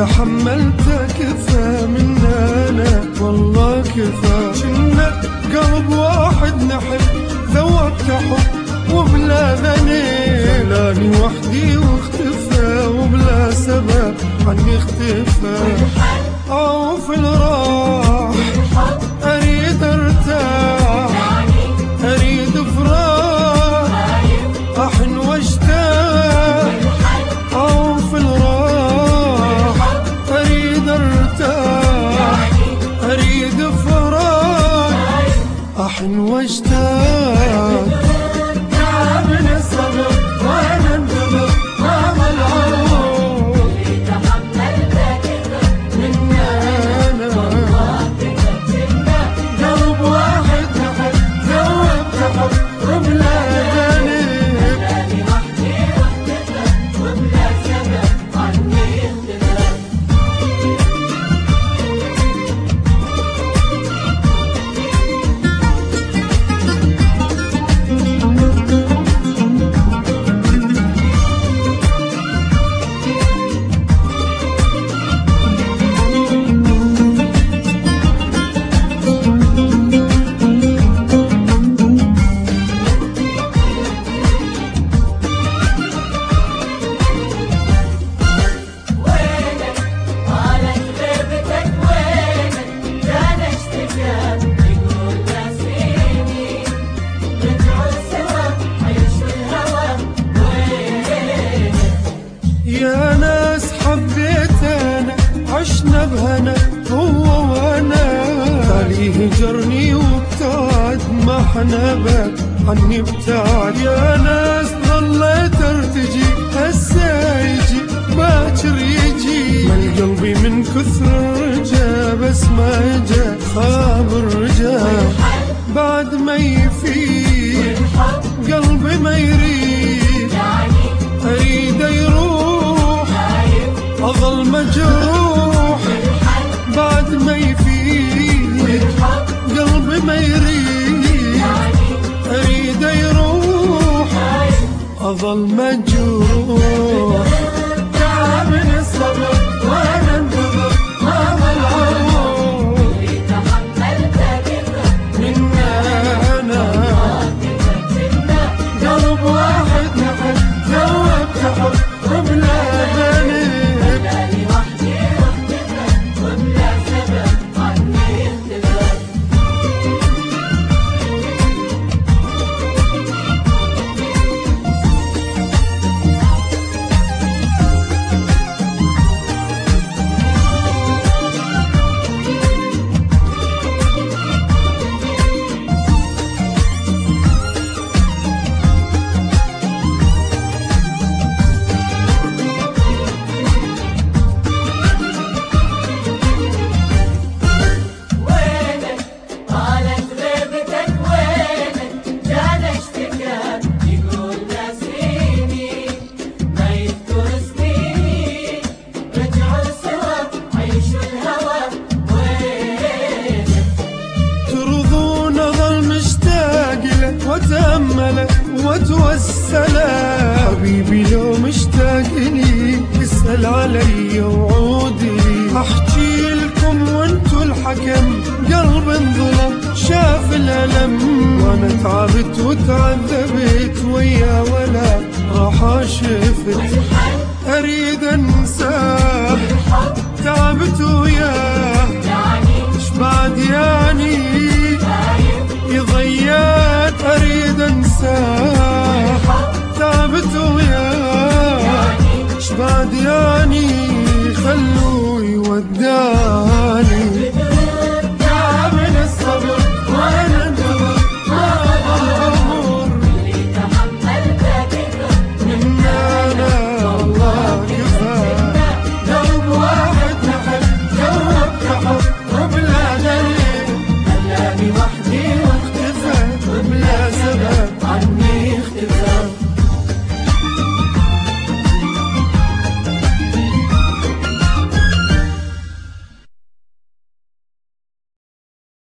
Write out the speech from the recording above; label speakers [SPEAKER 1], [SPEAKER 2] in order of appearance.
[SPEAKER 1] تحملت كفى من أنا والله كفى. كنا قلب واحد نحب ذوقت حب وبلا ذنب، خلاني وحدي واختفى وبلا سبب عني اختفى. أعوف الراح أريد أرتاح، أريد فراق أحن واشتاق. أعوف الراح أريد أرتاح، أريد فراق أحن واشتاق. من الصبر وأنا انتظر رغم العروض اللي تحملت كذا من أنا قلب واحد نحب ذوقت حب وبلا ذنب، خلاني وحدي واختفى وبلا سبب عني اختفى. يا ناس حبيت أنا عشنا بهنا هو وأنا، علي هجرني وابتعد ما حنبك عني ابتعد. يا ناس ظليت ارتجي هسه يجي باكر يجي، مال قلبي من كثر الرجا بس ما جا خاب الرجا. بعد ما يفيد قلبي ما يريد أريد يروح أظل مجروح. بعد ما يفيد قلبي ما يريد أريد يروح أظل مجروح. تعب من الصبر وأنا انتظر رغم العروض اللي تحملت كذا من أنا قلب واحد نحب ذوقت حب وبلا ذنب، خلاني وحدي واختفى وبلا سبب عني اختفى. وتأمل وتوسل حبيبي لو مشتاق لي اسأل علي وعود لي. احكي لكم وانتو الحكم قلب انظلم شاف الألم، وانا تعبت وتعذبت ويا ولا راح شفت. اريد انساه تعبت وياه شبعد يعني يضيعت. اريد انساه تعبت وياه شبعد يعني خلوه يودع.